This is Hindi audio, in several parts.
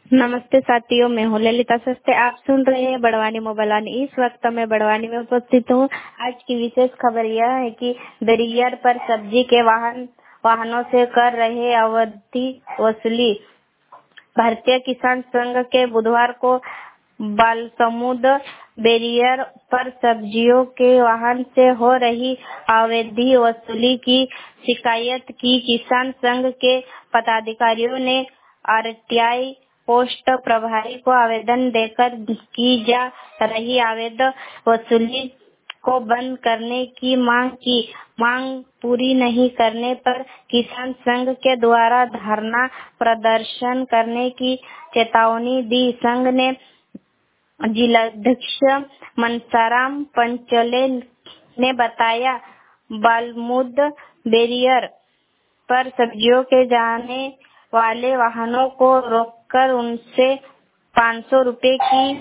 नमस्ते साथियों, मैं हूँ ललिता सस्ते। आप सुन रहे हैं बड़वानी मोबाइल। इस वक्त मैं बड़वानी में उपस्थित हूँ। आज की विशेष खबर यह है कि बैरियर पर सब्जी के वाहनों से कर रहे अवैध वसूली। भारतीय किसान संघ के बुधवार को बालसमुद बैरियर पर सब्जियों के वाहन से हो रही अवैध वसूली की शिकायत की। किसान संघ के पदाधिकारियों ने आरटीआई पोस्ट प्रभारी को आवेदन देकर की जा रही अवैध वसूली को बंद करने की मांग की। मांग पूरी नहीं करने पर किसान संघ के द्वारा धरना प्रदर्शन करने की चेतावनी दी। संघ ने जिलाध्यक्ष मनसाराम पंचोले ने बताया, बालमुद बैरियर पर सब्जियों के जाने वाले वाहनों को रोककर उनसे 500 रुपए की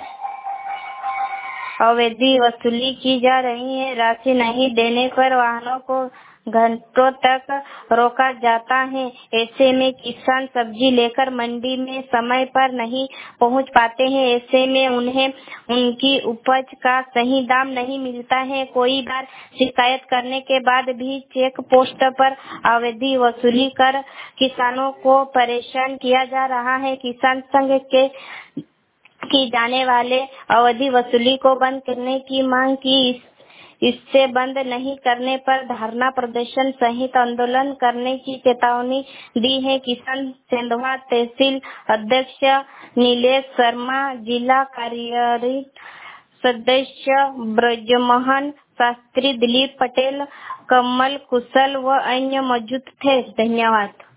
अवैध वसूली की जा रही है। राशि नहीं देने पर वाहनों को घंटों तक रोका जाता है। ऐसे में किसान सब्जी लेकर मंडी में समय पर नहीं पहुंच पाते हैं। ऐसे में उन्हें उनकी उपज का सही दाम नहीं मिलता है। कई बार शिकायत करने के बाद भी चेक पोस्ट पर अवैध वसूली कर किसानों को परेशान किया जा रहा है। किसान संघ के की जाने वाले अवैध वसूली को बंद करने की मांग की। इससे बंद नहीं करने पर धरना प्रदर्शन सहित आंदोलन करने की चेतावनी दी है। किसान सेंधवा तहसील अध्यक्ष नीलेश शर्मा, जिला कार्यकारी सदस्य ब्रजमोहन शास्त्री, दिलीप पटेल, कमल कुशल व अन्य मौजूद थे। धन्यवाद।